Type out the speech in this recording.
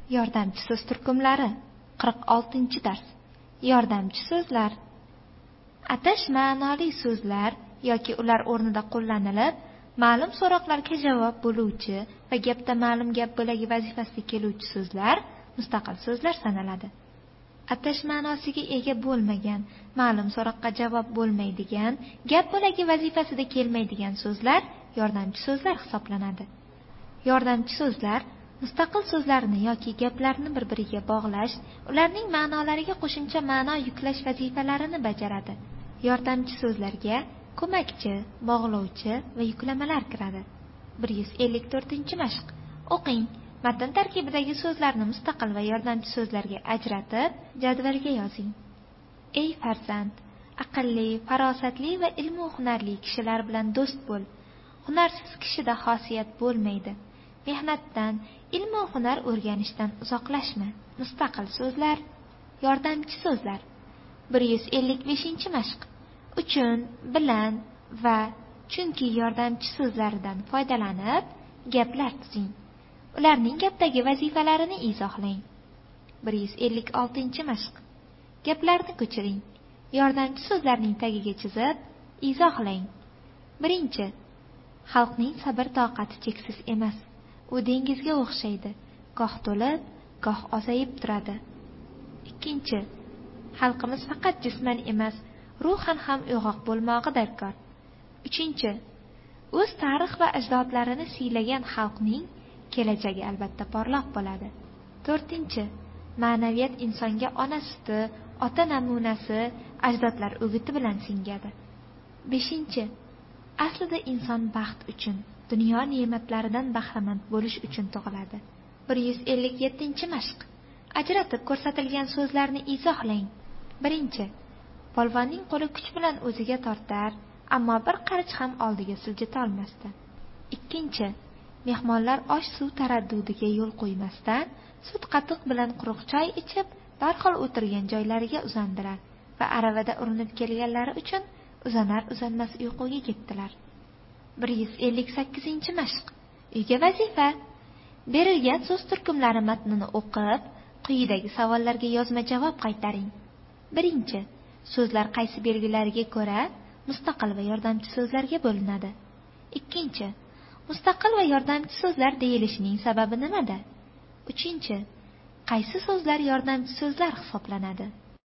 Yordamchi so'z turkumlari 46-dars. Yordamchi so'zlar. Atash ma'noli so'zlar yoki ular o'rnida qo'llanilib, ma'lum so'roqlarga javob bo'luvchi va gapda ma'lum gap bo'lagi vazifasiga keluvchi so'zlar mustaqil so'zlar sanaladi. Atash ma'nosiga ega bo'lmagan, ma'lum so'roqqa javob bo'lmaydigan, gap bo'lagi vazifasida kelmaydigan so'zlar yordamchi so'zlar hisoblanadi. Yordamchi so'zlar mustaqil so'zlarni yoki gaplarni bir-biriga bog'lash, ularning ma'nolariga qo'shimcha ma'no yuklash vazifalarini bajaradi. Yordamchi so'zlarga ko'makchi, bog'lovchi va yuklamalar kiradi. 154-mashq. O'qing. Matn tarkibidagi so'zlarni mustaqil va yordamchi so'zlarga ajratib, jadvalga yozing. Ey farzand, aqlli, farosatli va ilmu hunarli kishilar bilan do'st bo'l. Hunarsiz kishida xosiyat bo'lmaydi. Mehnatdan, ilmu hunar o'rganishdan uzoqlashma. Mustaqil so'zlar, yordamchi so'zlar. 155-mashq. Uchun, bilan va chunki yordamchi so'zlaridan foydalanib, gaplar tuzing. Ularning gapdagi vazifalarini izohlang. 156-mashq. Gaplarni ko'chiring. Yordamchi so'zlarning tagiga chizib, izohlang. 1. Xalqning sabr-toqati cheksiz emas. U dengizga o'xshaydi, goh to'lib, goh ozayib turadi. 2. Xalqimiz faqat jisman emas, ruhan ham uyg'oq bo'lmog'i darkor. 3. O'z tarix va ajdodlarini siylagan xalqning kelajagi albatta porloq bo'ladi. 4. Ma'naviyat insonga ona suti, ota namunasi, ajdodlar o'giti bilan singadi. 5. Aslida inson baxt uchun, dunyo ne'matlaridan bahramand bo'lish uchun tug'iladi. 157-mashq. Ajratib ko'rsatilgan so'zlarni izohlang. 1. Polvonning qo'li kuch bilan o'ziga tortar, ammo bir qarich ham oldiga siljita olmasdi. 2. Mehmonlar osh-suv taraddudiga yo'l qo'ymasdan, sut qatiq bilan quruq choy ichib, darhol o'tirgan joylariga uzandilar va aravada urinib kelganlari uchun uzanar-uzanmas uyquga ketdilar. 158-mashq. Uyga vazifa. Berilgan so'z turkumlari matnini o'qib, quyidagi savollarga yozma-javob qaytaring. 1. So'zlar qaysi belgilariga ko'ra mustaqil va yordamchi so'zlarga bo'linadi? 2. Mustaqil va yordamchi so'zlar deyilishining sababi nimada? 3. Qaysi so'zlar yordamchi so'zlar hisoblanadi?